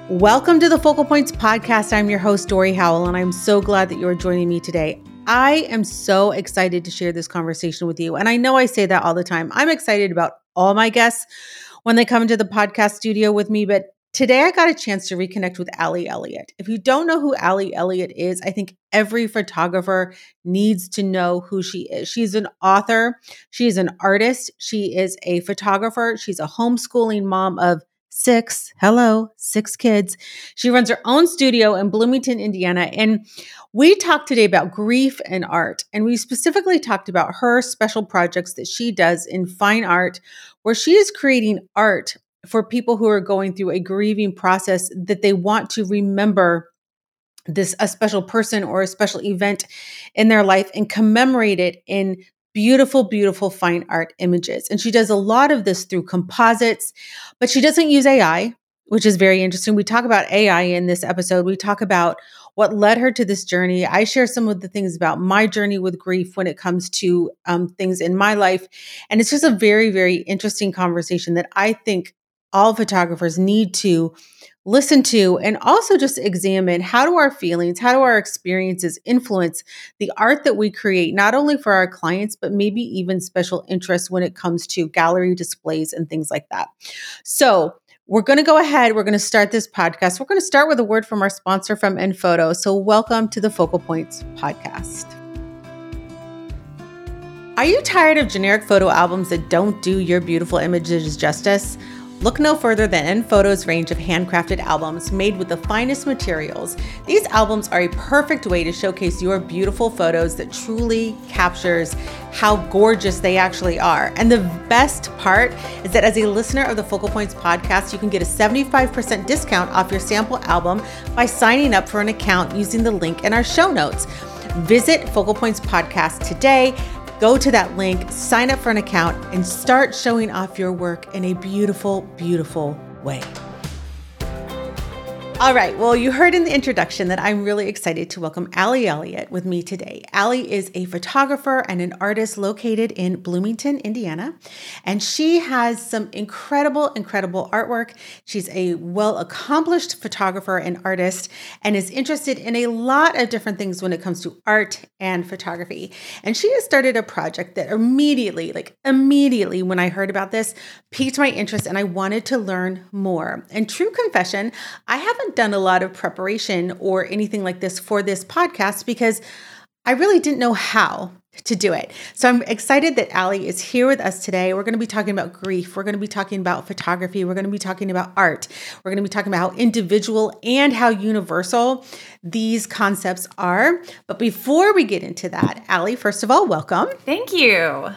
Welcome to the Focal Points podcast. I'm your host, Dory Howell, and I'm so glad that you're joining me today. I am so excited to share this conversation with you. And I know I say that all the time. I'm excited about all my guests when they come into the podcast studio with me, but today I got a chance to reconnect with Allie Elliott. If you don't know who Allie Elliott is, I think every photographer needs to know who she is. She's an author. She is an artist. She is a photographer. She's a homeschooling mom of six kids. She runs her own studio in Bloomington, Indiana. And we talked today about grief and art. And we specifically talked about her special projects that she does in fine art, where she is creating art for people who are going through a grieving process that they want to remember a special person or a special event in their life and commemorate it in beautiful, beautiful fine art images. And she does a lot of this through composites, but she doesn't use AI, which is very interesting. We talk about AI in this episode. We talk about what led her to this journey. I share some of the things about my journey with grief when it comes to things in my life. And it's just a very, very interesting conversation that I think all photographers need to listen to and also just examine how do our feelings, how do our experiences influence the art that we create, not only for our clients, but maybe even special interests when it comes to gallery displays and things like that. So we're going to go ahead. We're going to start this podcast. We're going to start with a word from our sponsor from Enphoto. So welcome to the Focal Points podcast. Are you tired of generic photo albums that don't do your beautiful images justice? Look no further than Enphoto's range of handcrafted albums made with the finest materials. These albums are a perfect way to showcase your beautiful photos that truly captures how gorgeous they actually are. And the best part is that as a listener of the Focal Points podcast, you can get a 75% discount off your sample album by signing up for an account using the link in our show notes. Visit Focal Points Podcast today. Go to that link, sign up for an account, and start showing off your work in a beautiful, beautiful way. All right. Well, you heard in the introduction that I'm really excited to welcome Allie Elliott with me today. Allie is a photographer and an artist located in Bloomington, Indiana, and she has some incredible, incredible artwork. She's a well-accomplished photographer and artist and is interested in a lot of different things when it comes to art and photography. And she has started a project that immediately when I heard about this, piqued my interest and I wanted to learn more. And true confession, I haven't done a lot of preparation or anything like this for this podcast because I really didn't know how to do it. So I'm excited that Allie is here with us today. We're going to be talking about grief. We're going to be talking about photography. We're going to be talking about art. We're going to be talking about how individual and how universal these concepts are. But before we get into that, Allie, first of all, welcome. Thank you.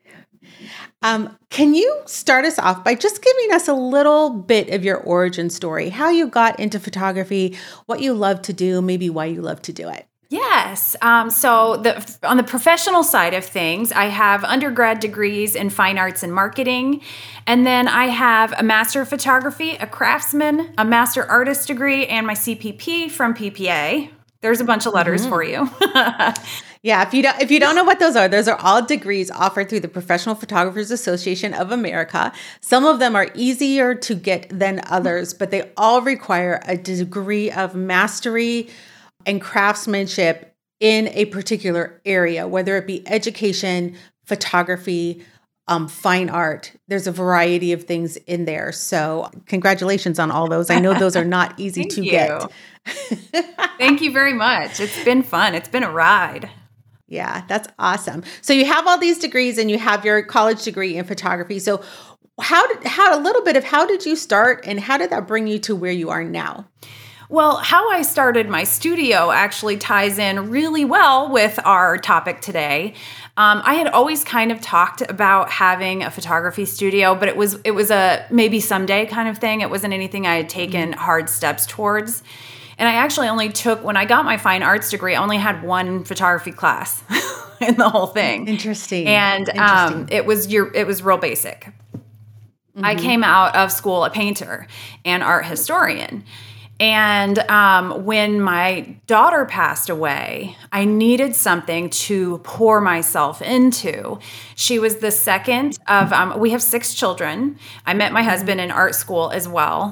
Can you start us off by just giving us a little bit of your origin story, how you got into photography, what you love to do, maybe why you love to do it? Yes. So on the professional side of things, I have undergrad degrees in fine arts and marketing. And then I have a master of photography, a craftsman, a master artist degree, and my CPP from PPA. There's a bunch of letters for you. Yeah, if you don't know what those are all degrees offered through the Professional Photographers Association of America. Some of them are easier to get than others, but they all require a degree of mastery and craftsmanship in a particular area, whether it be education, photography, fine art. There's a variety of things in there. So congratulations on all those. I know those are not easy to get. Thank you very much. It's been fun. It's been a ride. Yeah, that's awesome. So you have all these degrees and you have your college degree in photography. So how did you start and how did that bring you to where you are now? Well, how I started my studio actually ties in really well with our topic today. I had always kind of talked about having a photography studio, but it was a maybe someday kind of thing. It wasn't anything I had taken hard steps towards. And I actually only took, when I got my fine arts degree, I only had one photography class in the whole thing. Interesting. And it was real basic. Mm-hmm. I came out of school a painter and art historian. And when my daughter passed away, I needed something to pour myself into. She was the second of, we have 6 children. I met my husband in art school as well.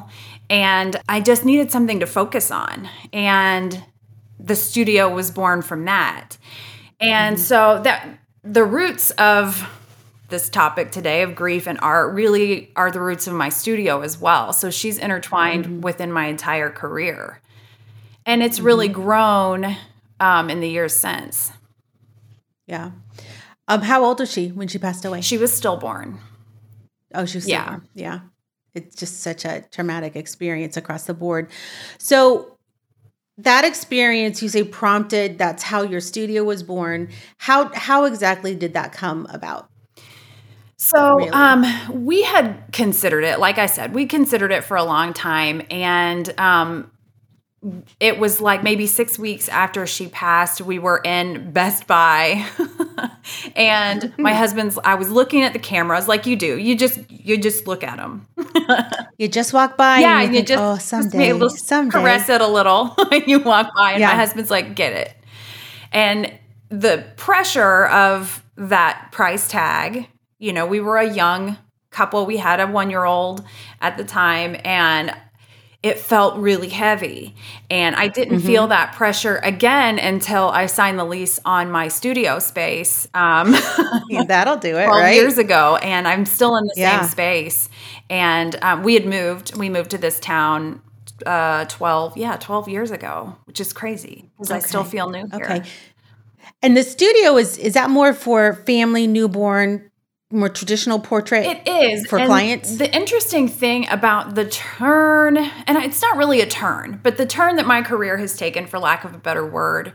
And I just needed something to focus on. And the studio was born from that. And so that the roots of this topic today of grief and art really are the roots of my studio as well. So she's intertwined within my entire career. And it's really grown in the years since. Yeah. How old was she when she passed away? She was stillborn. Oh, she was stillborn. Yeah. It's just such a traumatic experience across the board. So that experience, you say, prompted, that's how your studio was born. How exactly did that come about? So we had considered it. Like I said, we considered it for a long time. And it was like maybe 6 weeks after she passed, we were in Best Buy. And my I was looking at the cameras like you do. You just look at them. You just walk by and you think, oh, someday. Caress it a little when you walk by. And my husband's like, get it. And the pressure of that price tag, we were a young couple. We had a 1-year-old at the time, and it felt really heavy. And I didn't feel that pressure again until I signed the lease on my studio space. That'll do it, 12 right? years ago. And I'm still in the same space. And we moved to this town 12 years ago, which is crazy because I still feel new here. Okay. And the studio, is that more for family, newborn, more traditional portrait? It is. For clients? The interesting thing about the turn, and it's not really a turn, but the turn that my career has taken, for lack of a better word,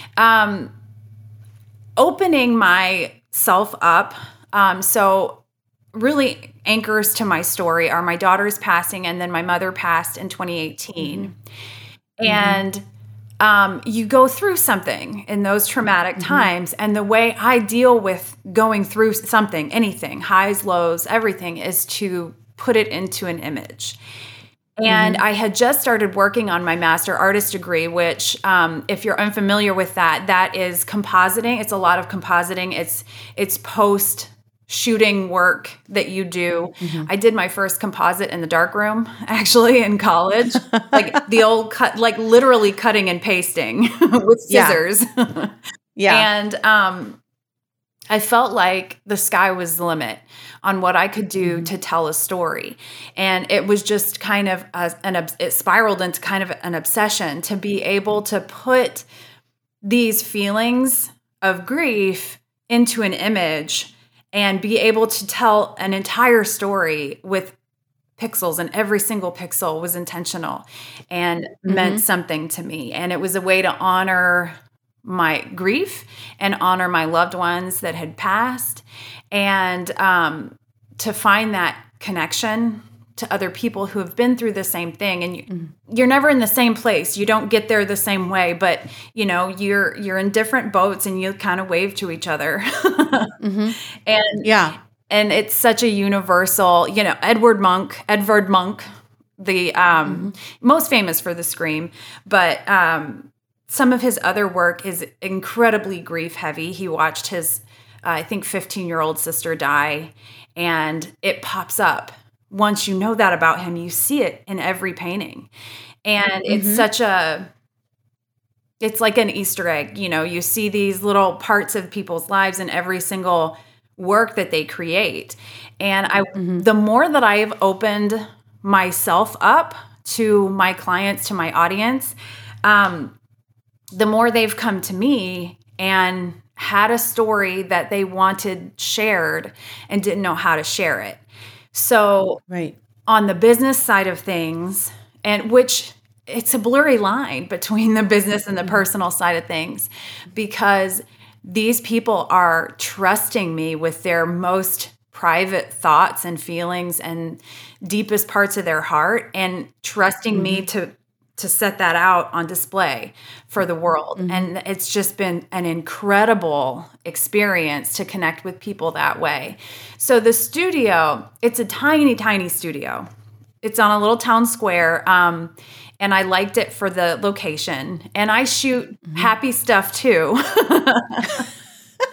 opening myself up. So really anchors to my story are my daughter's passing, and then my mother passed in 2018. And you go through something in those traumatic times. And the way I deal with going through something, anything, highs, lows, everything, is to put it into an image. And I had just started working on my master artist degree, which, if you're unfamiliar with that is compositing. It's a lot of compositing. It's post shooting work that you do. I did my first composite in the darkroom, actually, in college, like the old cut, like literally cutting and pasting with scissors. And I felt like the sky was the limit on what I could do to tell a story. And it was just kind of it spiraled into kind of an obsession to be able to put these feelings of grief into an image and be able to tell an entire story with pixels, and every single pixel was intentional and meant something to me. And it was a way to honor my grief and honor my loved ones that had passed, and to find that connection to other people who have been through the same thing. And you're never in the same place. You don't get there the same way, but you're in different boats and you kind of wave to each other. And it's such a universal, Edvard Munch, the most famous for The Scream, but some of his other work is incredibly grief heavy. He watched his, I think, 15-year-old sister die, and it pops up. Once you know that about him, you see it in every painting. And it's it's like an Easter egg. You see these little parts of people's lives in every single work that they create. And the more that I've opened myself up to my clients, to my audience, the more they've come to me and had a story that they wanted shared and didn't know how to share it. So on the business side of things, and which it's a blurry line between the business and the personal side of things, because these people are trusting me with their most private thoughts and feelings and deepest parts of their heart, and trusting me to set that out on display for the world. And it's just been an incredible experience to connect with people that way. So the studio, it's a tiny, tiny studio. It's on a little town square. And I liked it for the location. And I shoot happy stuff too.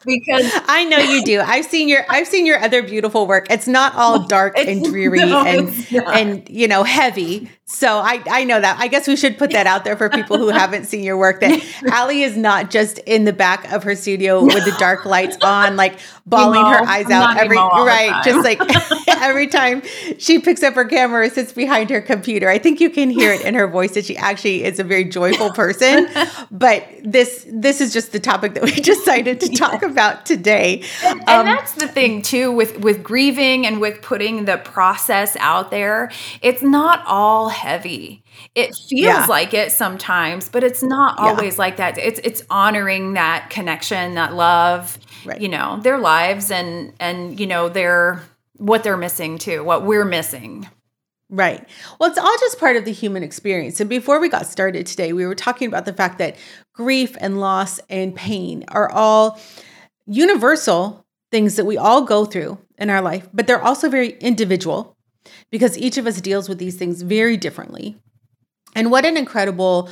because I know you do. I've seen your other beautiful work. It's not all dark and dreary and heavy. So I know that. I guess we should put that out there for people who haven't seen your work, that Allie is not just in the back of her studio with the dark lights on, like bawling her eyes out just like every time she picks up her camera or sits behind her computer. I think you can hear it in her voice that she actually is a very joyful person. But this is just the topic that we decided to talk about today. And that's the thing too with grieving and with putting the process out there. It's not all heavy. It feels like it sometimes, but it's not always like that. It's honoring that connection, that love, their lives and their what they're missing too, what we're missing. Right. Well, it's all just part of the human experience. And before we got started today, we were talking about the fact that grief and loss and pain are all universal things that we all go through in our life, but they're also very individual because each of us deals with these things very differently. And what an incredible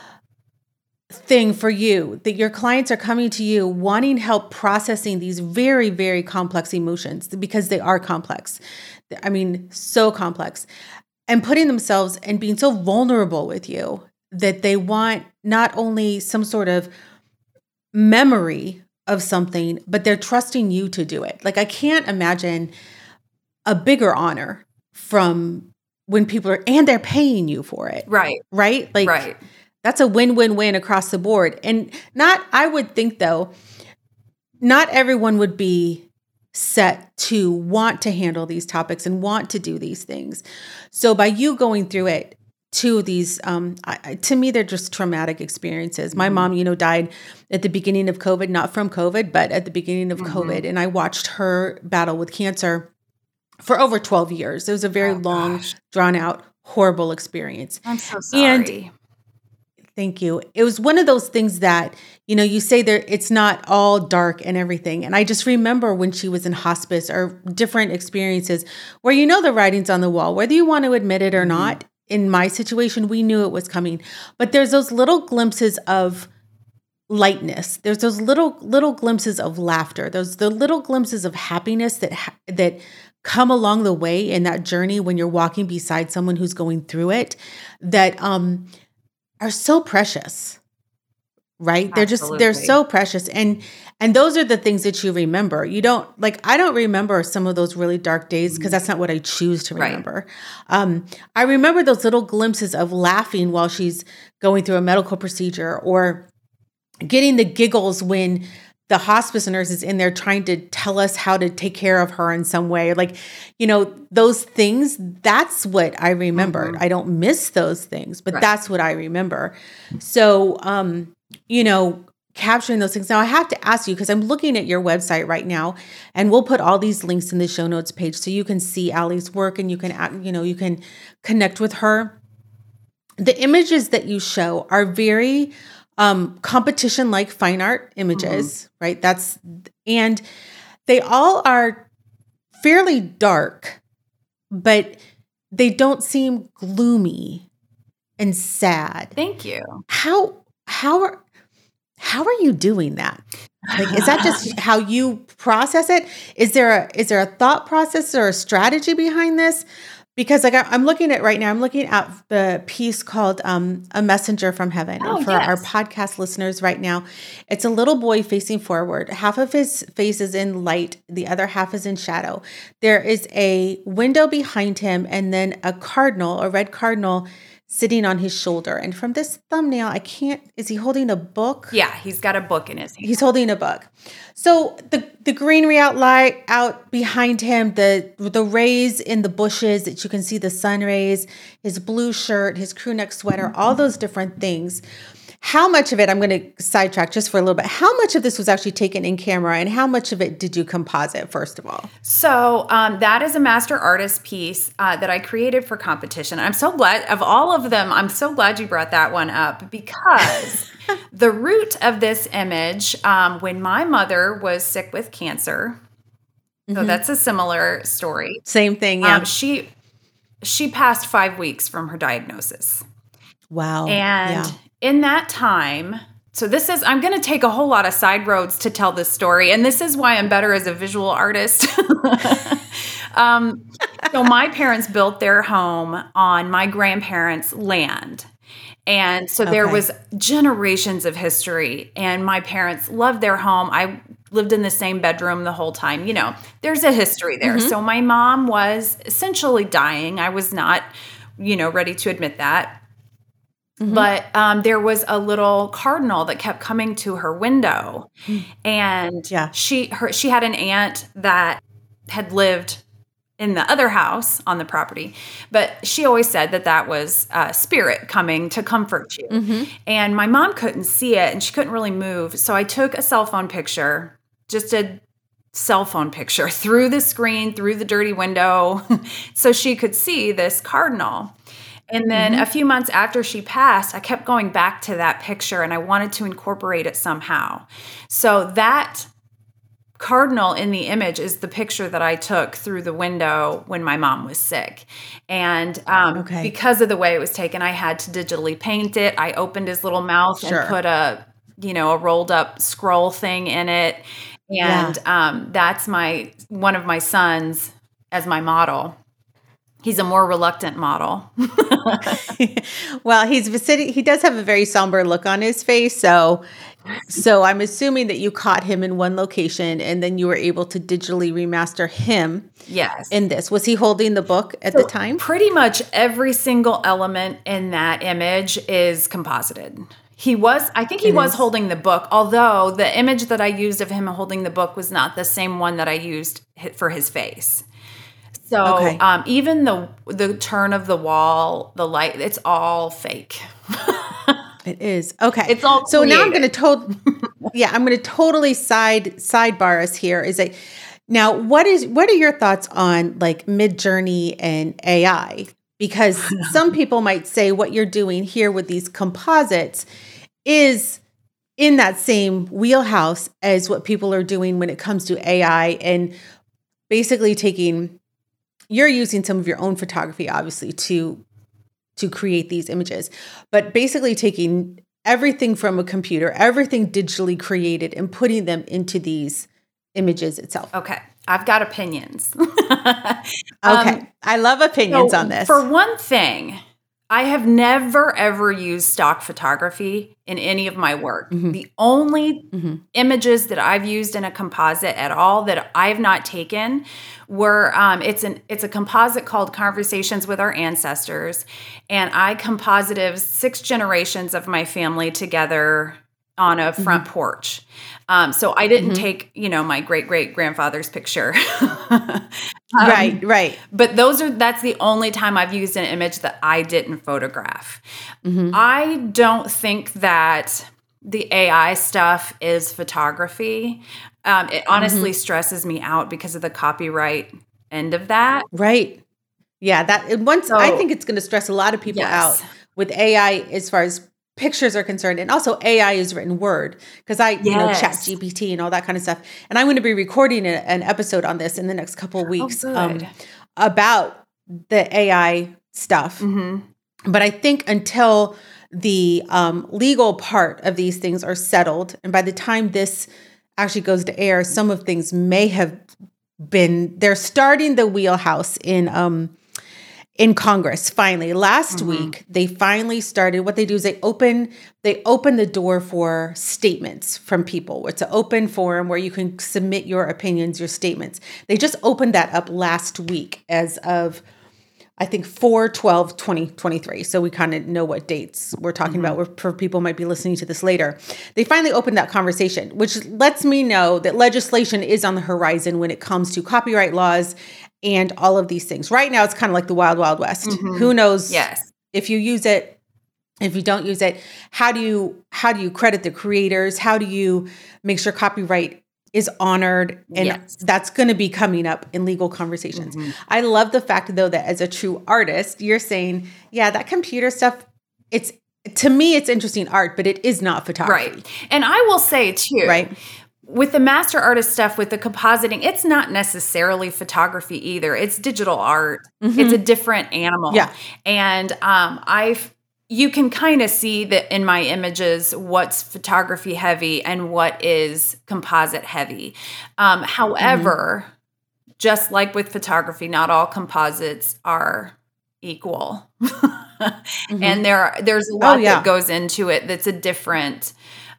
thing for you that your clients are coming to you wanting help processing these very, very complex emotions, because they are complex. I mean, so complex, and putting themselves and being so vulnerable with you that they want not only some sort of memory of something, but they're trusting you to do it. Like, I can't imagine a bigger honor from when people are, and they're paying you for it. Right. Like, that's a win-win-win across the board. And I would think though, not everyone would be set to want to handle these topics and want to do these things. So by you going through it, two of these, to me, they're just traumatic experiences. My mom, died at the beginning of COVID, not from COVID, but at the beginning of COVID. And I watched her battle with cancer for over 12 years. It was a very long, drawn out, horrible experience. I'm so sorry. And thank you. It was one of those things that, you say there, it's not all dark and everything. And I just remember when she was in hospice or different experiences where, the writing's on the wall, whether you want to admit it or not. In my situation, we knew it was coming, but there's those little glimpses of lightness. There's those little glimpses of laughter. There's the little glimpses of happiness that come along the way in that journey when you're walking beside someone who's going through it that, are so precious, right? Absolutely. They're so precious. And those are the things that you remember. I don't remember some of those really dark days because that's not what I choose to remember. Right. I remember those little glimpses of laughing while she's going through a medical procedure, or getting the giggles when the hospice nurse is in there trying to tell us how to take care of her in some way. Like, those things, that's what I remembered. I don't miss those things, but that's what I remember. So, capturing those things. Now I have to ask you, because I'm looking at your website right now, and we'll put all these links in the show notes page so you can see Allie's work and you can connect with her. The images that you show are very competition-like fine art images, right? And they all are fairly dark, but they don't seem gloomy and sad. Thank you. How are you doing that? Like, is that just how you process it? Is there a thought process or a strategy behind this? Because I'm looking at right now, I'm looking at the piece called A Messenger from Heaven. And for our podcast listeners right now, it's a little boy facing forward. Half of his face is in light. The other half is in shadow. There is a window behind him, and then a red cardinal sitting on his shoulder. And from this thumbnail, is he holding a book? Yeah, he's got a book in his hand. He's holding a book. So the greenery out behind him, the rays in the bushes that you can see, the sun rays, his blue shirt, his crew neck sweater, all those different things. How much of it, I'm going to sidetrack just for a little bit, how much of this was actually taken in camera, and how much of it did you composite, first of all? So that is a master artist piece that I created for competition. I'm so glad, of all of them, I'm so glad you brought that one up, because the root of this image, when my mother was sick with cancer, so that's a similar story. Same thing, yeah. She passed 5 weeks from her diagnosis. Wow. And in that time, So I'm going to take a whole lot of side roads to tell this story. And this is why I'm better as a visual artist. So my parents built their home on my grandparents' land. And so there was generations of history, and my parents loved their home. I lived in the same bedroom the whole time. You know, there's a history there. So my mom was essentially dying. I was not, ready to admit that. But there was a little cardinal that kept coming to her window. And she had an aunt that had lived in the other house on the property, but she always said that was a spirit coming to comfort you. And my mom couldn't see it, and she couldn't really move. So I took a cell phone picture, just a cell phone picture, through the screen, through the dirty window, so she could see this cardinal. And then a few months after she passed, I kept going back to that picture, and I wanted to incorporate it somehow. So that cardinal in the image is the picture that I took through the window when my mom was sick. And because of the way it was taken, I had to digitally paint it. I opened his little mouth and put a rolled up scroll thing in it. And that's one of my sons as my model. He's a more reluctant model. Well, he does have a very somber look on his face. So I'm assuming that you caught him in one location, and then you were able to digitally remaster him. Yes. In this. Was he holding the book at the time? Pretty much every single element in that image is composited. I think he was holding the book, although the image that I used of him holding the book was not the same one that I used for his face. So even the turn of the wall, the light, it's all fake. It is. Okay. It's all so created. Now I'm going to totally sidebar us here. Is that now what are your thoughts on like Midjourney and AI? Because some people might say what you're doing here with these composites is in that same wheelhouse as what people are doing when it comes to AI, and basically you're using some of your own photography, obviously, to create these images, but basically taking everything from a computer, everything digitally created, and putting them into these images itself. Okay. I've got opinions. I love opinions on this. For one thing, I have never, ever used stock photography in any of my work. The only images that I've used in a composite at all that I've not taken were, it's a composite called Conversations with Our Ancestors. And I composited 6 generations of my family together on a front porch. So I didn't take, my great-great-grandfather's picture. Right. But that's the only time I've used an image that I didn't photograph. I don't think that the AI stuff is photography. It honestly stresses me out because of the copyright end of that. Right. Yeah. I think it's going to stress a lot of people out with AI as far as pictures are concerned. And also AI is written word, because chat GPT and all that kind of stuff. And I'm going to be recording an episode on this in the next couple of weeks about the AI stuff. But I think until the legal part of these things are settled, and by the time this actually goes to air, some of things may have they're starting the wheelhouse in Congress. Finally, last week, they finally started. What they do is they open the door for statements from people. It's an open forum where you can submit your opinions, your statements. They just opened that up last week as of, I think, 4/12/2023. So we kind of know what dates we're talking about, for people who might be listening to this later. They finally opened that conversation, which lets me know that legislation is on the horizon when it comes to copyright laws and all of these things. Right now, it's kind of like the wild, wild west. Who knows if you use it, if you don't use it? How do you credit the creators? How do you make sure copyright is honored? And that's going to be coming up in legal conversations. I love the fact, though, that as a true artist, you're saying, that computer stuff, to me, it's interesting art, but it is not photography. Right. And I will say, too, with the master artist stuff, with the compositing, it's not necessarily photography either. It's digital art. It's a different animal. And I've you can kind of see that in my images, what's photography heavy and what is composite heavy. However, just like with photography, not all composites are equal. And there's a lot that goes into it that's a different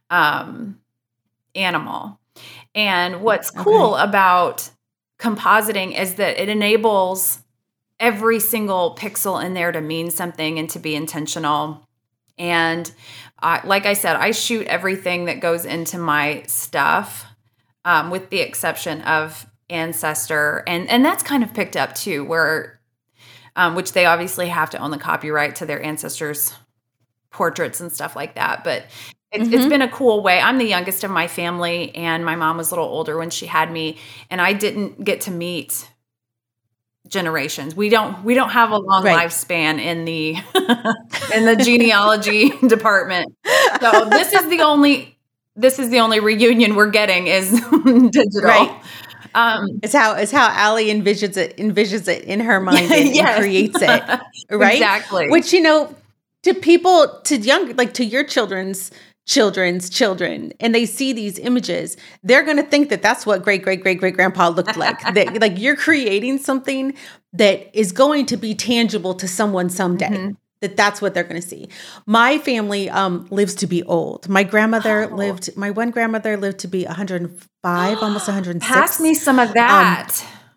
animal. And what's cool about compositing is that it enables every single pixel in there to mean something and to be intentional. And like I said, I shoot everything that goes into my stuff, with the exception of Ancestor. And that's kind of picked up too, where which they obviously have to own the copyright to their ancestors' portraits and stuff like that. But it's been a cool way. I'm the youngest of my family, and my mom was a little older when she had me, and I didn't get to meet generations. We don't have a long lifespan in the in the genealogy department. So this is the only reunion we're getting is digital. Right. It's how Allie envisions it in her mind and creates it. Right. Exactly. Which, to people, to your children's children, and they see these images, they're going to think that that's what great grandpa looked like. That, like, you're creating something that is going to be tangible to someone someday. That's what they're going to see. My family lives to be old. My one grandmother lived to be 105, almost 106. Pass me some of that.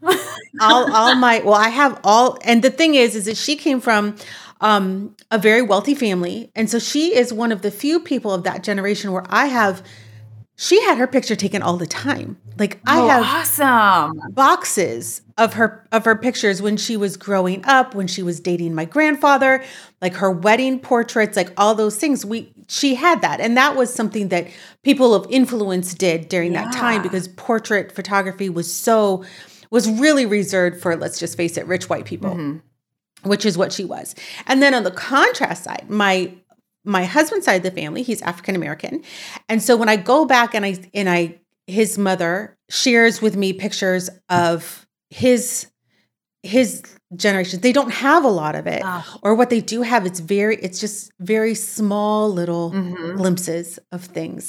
I have all, and the thing is that she came from a very wealthy family. And so she is one of the few people of that generation where she had her picture taken all the time. Like, I have awesome boxes of her pictures when she was growing up, when she was dating my grandfather, like her wedding portraits, like all those things. She had that. And that was something that people of influence did during that time, because portrait photography was really reserved for, let's just face it, rich white people, which is what she was. And then on the contrast side, my husband's side of the family, he's African-American. And so when I go back and his mother shares with me pictures of his generation, they don't have a lot of it. Or what they do have, it's just very small little glimpses of things.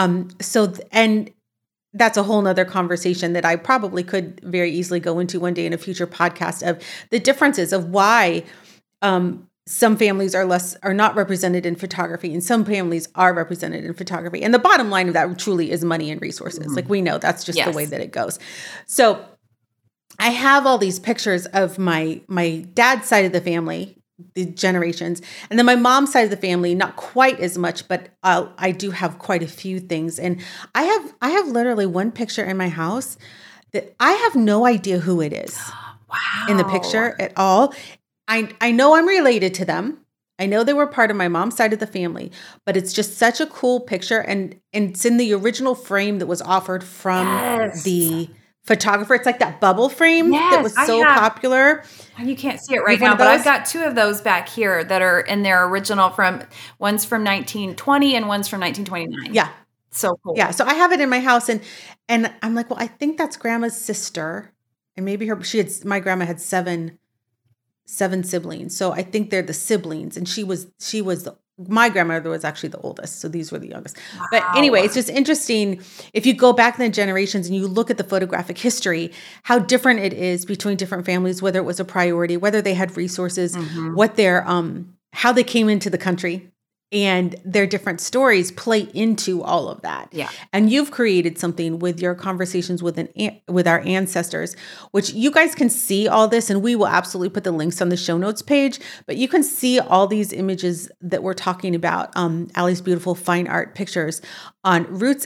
And that's a whole nother conversation that I probably could very easily go into one day in a future podcast, of the differences of why some families are not represented in photography, and some families are represented in photography. And the bottom line of that truly is money and resources. Like, we know that's just the way that it goes. So I have all these pictures of my dad's side of the family, the generations, and then my mom's side of the family, not quite as much, but I do have quite a few things. And I have literally one picture in my house that I have no idea who it is in the picture at all. I know I'm related to them. I know they were part of my mom's side of the family, but it's just such a cool picture. And it's in the original frame that was offered from the photographer. It's like that bubble frame that was so popular. You can't see it right now, but I've got two of those back here that are in their original, one's from 1920 and one's from 1929. Yeah. So cool. Yeah. So I have it in my house, and I'm like, well, I think that's grandma's sister, and maybe my grandma had seven siblings. So I think they're the siblings, and my grandmother was actually the oldest. So these were the youngest. Wow. But anyway, it's just interesting. If you go back in the generations and you look at the photographic history, how different it is between different families, whether it was a priority, whether they had resources, what how they came into the country, and their different stories play into all of that. Yeah. And you've created something with your conversations with our ancestors, which you guys can see all this, and we will absolutely put the links on the show notes page, but you can see all these images that we're talking about, Allie's beautiful fine art pictures, on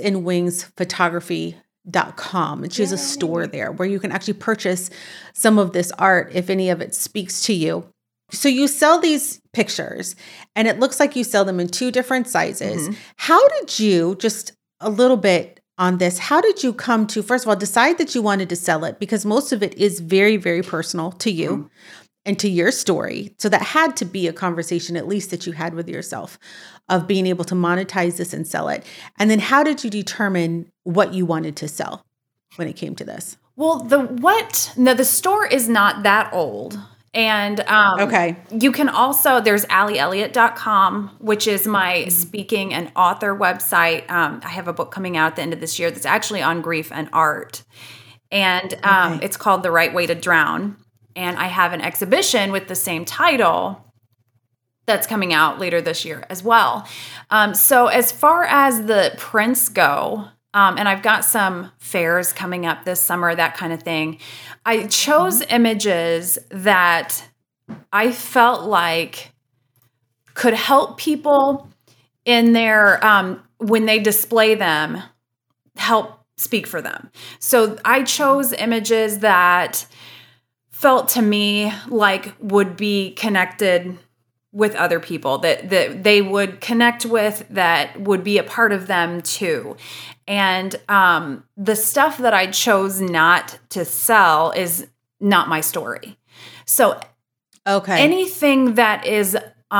rootsandwingsphotography.com. And she has a store there where you can actually purchase some of this art if any of it speaks to you. So you sell these pictures, and it looks like you sell them in two different sizes. How did you, just a little bit on this, how did you come to, first of all, decide that you wanted to sell it? Because most of it is very, very personal to you and to your story. So that had to be a conversation, at least, that you had with yourself, of being able to monetize this and sell it. And then how did you determine what you wanted to sell when it came to this? Well, the store is not that old. And Okay. you can also, there's AllieElliott.com, which is my speaking and author website. I have a book coming out at the end of this year that's actually on grief and art. And it's called The Right Way to Drown. And I have an exhibition with the same title that's coming out later this year as well. So as far as the prints go, and I've got some fairs coming up this summer, that kind of thing, I chose images that I felt like could help people in their, when they display them, help speak for them. So I chose images that felt to me like would be connected with other people, that they would connect with, that would be a part of them too. And the stuff that I chose not to sell is not my story. So anything that is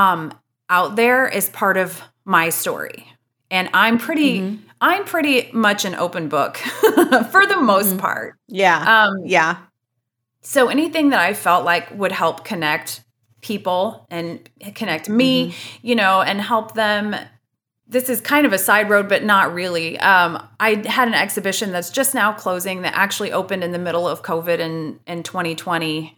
out there is part of my story. And I'm pretty much an open book for the most part. Yeah. So anything that I felt like would help connect people and connect me, and help them. This is kind of a side road, but not really. I had an exhibition that's just now closing that actually opened in the middle of COVID in 2020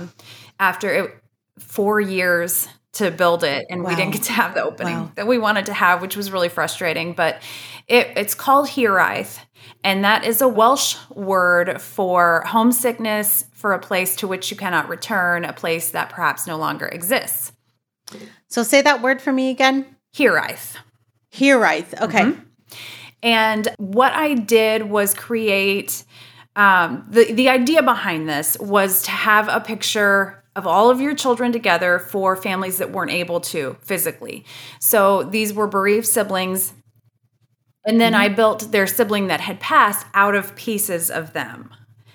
after 4 years to build it. And we didn't get to have the opening that we wanted to have, which was really frustrating. But it's called Hiraeth. And that is a Welsh word for homesickness, for a place to which you cannot return, a place that perhaps no longer exists. So say that word for me again. Hiraeth. Hiraeth. Okay. And what I did was create, the idea behind this was to have a picture of all of your children together for families that weren't able to physically. So these were bereaved siblings. And then I built their sibling that had passed out of pieces of them.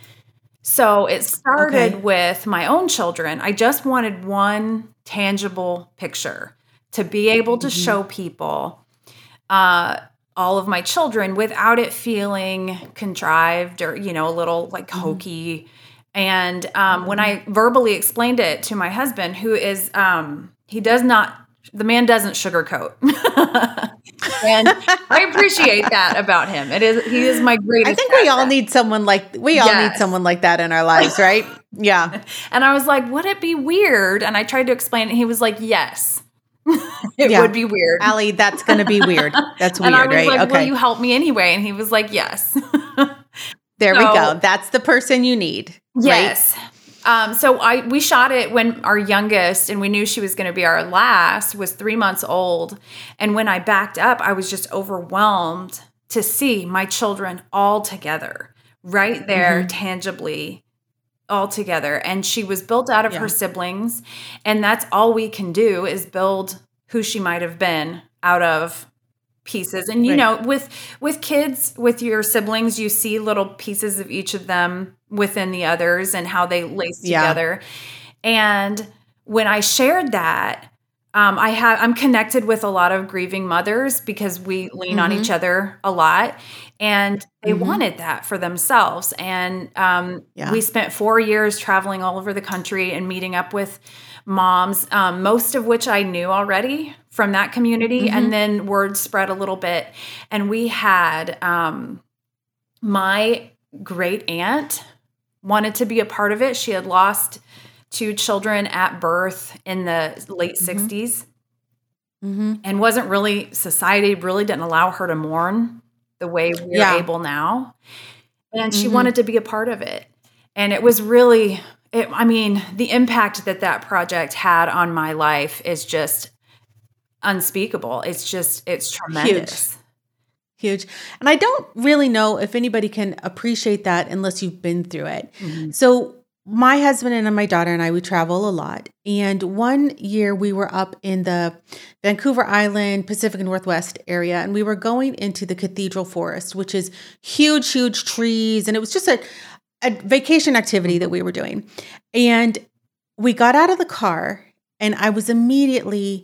So it started with my own children. I just wanted one tangible picture to be able to show people all of my children without it feeling contrived or, a little like hokey. And when I verbally explained it to my husband, who is, the man doesn't sugarcoat. And I appreciate that about him. He is my greatest. I think we all need someone like that in our lives, right? Yeah. And I was like, would it be weird? And I tried to explain it. And he was like, yes, it would be weird. Allie, that's going to be weird. That's weird, and I was right? like, will you help me anyway? And he was like, yes. There we go. That's the person you need. Yes. Right? So we shot it when our youngest, and we knew she was going to be our last, was 3 months old. And when I backed up, I was just overwhelmed to see my children all together, right there, tangibly all together. And she was built out of her siblings. And that's all we can do is build who she might have been out of pieces. And, with kids, with your siblings, you see little pieces of each of them within the others and how they lace together. And when I shared that, I'm connected with a lot of grieving mothers because we lean on each other a lot, and they wanted that for themselves. And we spent 4 years traveling all over the country and meeting up with moms, most of which I knew already from that community. And then word spread a little bit. And we had my great aunt wanted to be a part of it. She had lost 2 children at birth in the late 60s and wasn't really, society really didn't allow her to mourn the way we're able now. And she wanted to be a part of it. And it was really, the impact that project had on my life is just unspeakable. It's tremendous. Huge. And I don't really know if anybody can appreciate that unless you've been through it. So my husband and my daughter and I, we travel a lot. And one year we were up in the Vancouver Island, Pacific Northwest area, and we were going into the Cathedral Forest, which is huge, huge trees. And it was just a vacation activity that we were doing. And we got out of the car and I was immediately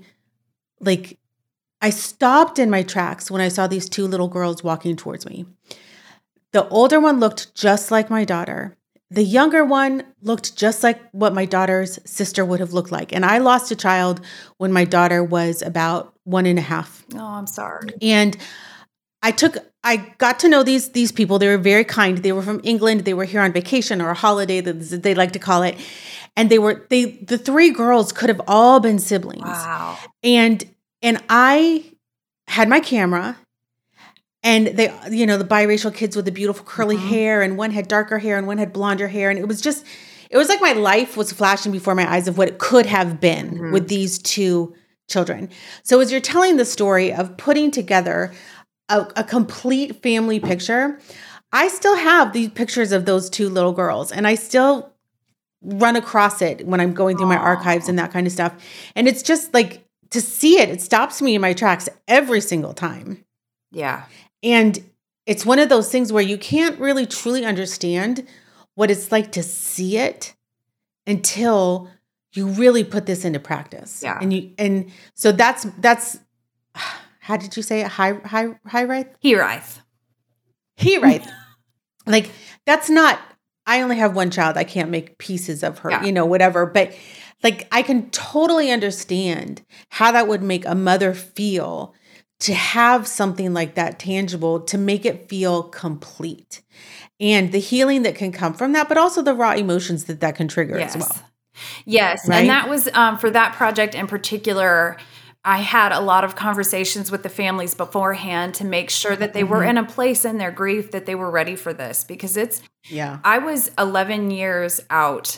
I stopped in my tracks when I saw these 2 little girls walking towards me. The older one looked just like my daughter. the younger one looked just like what my daughter's sister would have looked like. And I lost a child when my daughter was about 1.5. Oh, I'm sorry. And I got to know these people. They were very kind. They were from England. They were here on vacation or a holiday, that they like to call it. And the 3 girls could have all been siblings. Wow. And I had my camera, and they, the biracial kids with the beautiful curly hair, and one had darker hair and one had blonder hair. And it was like my life was flashing before my eyes of what it could have been with these 2 children. So as you're telling the story of putting together a complete family picture, I still have these pictures of those 2 little girls, and I still run across it when I'm going through my archives and that kind of stuff. And it's just like, to see it stops me in my tracks every single time. Yeah. And it's one of those things where you can't really truly understand what it's like to see it until you really put this into practice. Yeah. And so that's how did you say it? Hiraeth? Hiraeth. Like, that's not, I only have one child. I can't make pieces of her, whatever. But like, I can totally understand how that would make a mother feel to have something like that tangible, to make it feel complete, and the healing that can come from that, but also the raw emotions that can trigger as well. Yes. Right? And that was for that project in particular. I had a lot of conversations with the families beforehand to make sure that they were in a place in their grief that they were ready for this, because I was 11 years out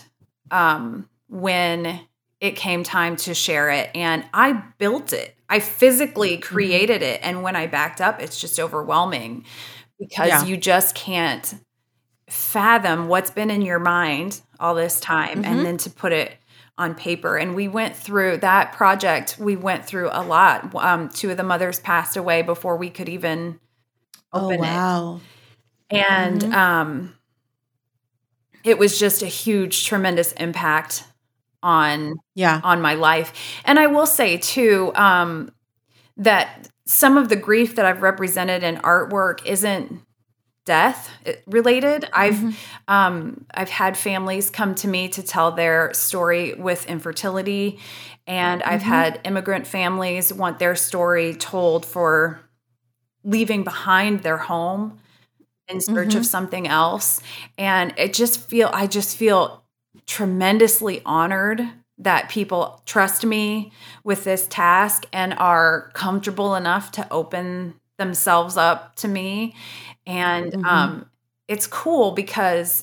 when it came time to share it, and I built it. I physically created it. And when I backed up, it's just overwhelming, because you just can't fathom what's been in your mind all this time, and then to put it on paper. And we went through that project. We went through a lot. 2 of the mothers passed away before we could even open it. And it was just a huge, tremendous impact on my life. And I will say too, that some of the grief that I've represented in artwork isn't death related. I've had families come to me to tell their story with infertility, and I've had immigrant families want their story told for leaving behind their home in search of something else. And I just feel tremendously honored that people trust me with this task and are comfortable enough to open themselves up to me. And it's cool because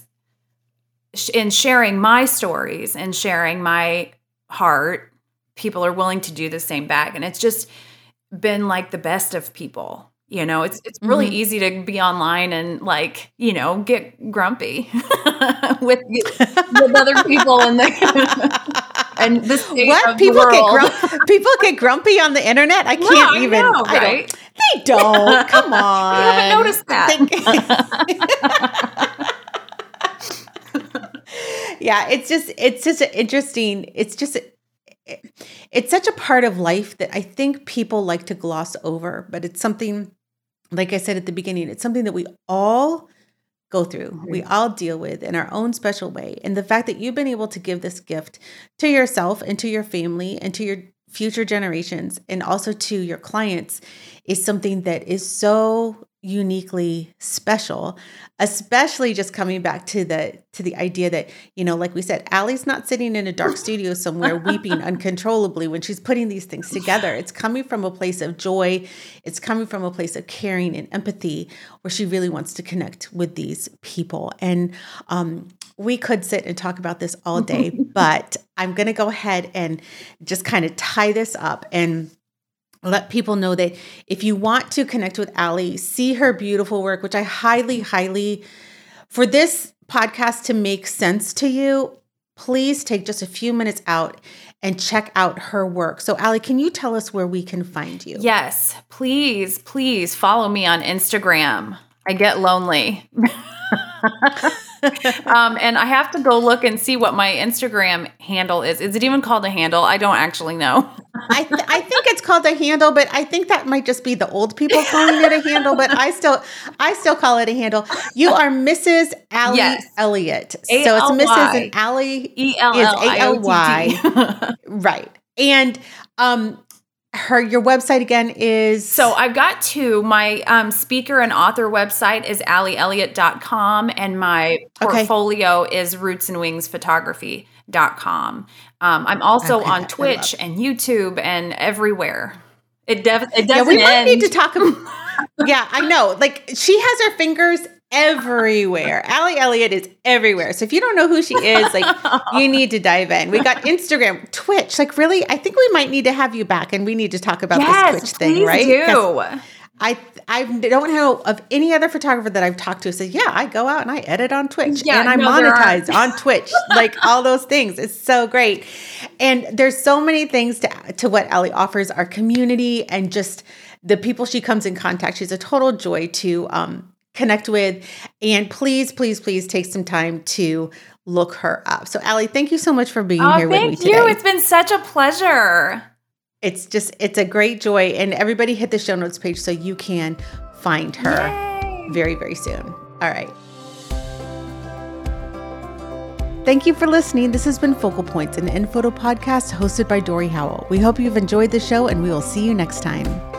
in sharing my stories and sharing my heart, people are willing to do the same back. And it's just been like the best of people. It's really easy to be online and get grumpy with other people in and the state of the world. People get grumpy on the internet? I can't even. I know, right? They don't. Come on. You haven't noticed that. Yeah, it's just interesting. It's such a part of life that I think people like to gloss over, but it's something, like I said at the beginning, it's something that we all go through. We all deal with in our own special way. And the fact that you've been able to give this gift to yourself and to your family and to your future generations and also to your clients is something that is so uniquely special, especially just coming back to the idea that, like we said, Allie's not sitting in a dark studio somewhere weeping uncontrollably when she's putting these things together. It's coming from a place of joy. It's coming from a place of caring and empathy where she really wants to connect with these people. And we could sit and talk about this all day, but I'm going to go ahead and just kind of tie this up and let people know that if you want to connect with Allie, see her beautiful work, which I highly, highly, for this podcast to make sense to you, please take just a few minutes out and check out her work. So Allie, can you tell us where we can find you? Yes, please follow me on Instagram. I get lonely. And I have to go look and see what my Instagram handle is. Is it even called a handle? I don't actually know. I think it's called a handle, but I think that might just be the old people calling it a handle, but I still call it a handle. You are Mrs. Allie Elliott. So it's Mrs. and Allie is ALY. Right. And your website again is? So I've got two. My speaker and author website is allieelliott.com, and my portfolio is rootsandwingsphotography.com. I'm also on Twitch and YouTube and everywhere. It doesn't we might end. need to talk about. Yeah, I know. Like, she has her fingers everywhere. Allie Elliott is everywhere. So if you don't know who she is, like, you need to dive in. We got Instagram, Twitch. Like, really, I think we might need to have you back, and we need to talk about this Twitch thing, right? Do. I don't know of any other photographer that I've talked to who says, yeah, I go out and I edit on Twitch and I monetize on Twitch, like all those things. It's so great. And there's so many things to what Allie offers our community and just the people she comes in contact. She's a total joy to connect with. And please, please, please take some time to look her up. So Allie, thank you so much for being here with me today. Thank you. It's been such a pleasure. It's a great joy. And everybody hit the show notes page so you can find her very, very soon. All right. Thank you for listening. This has been Focal Points, an InPhoto podcast hosted by Dory Howell. We hope you've enjoyed the show, and we will see you next time.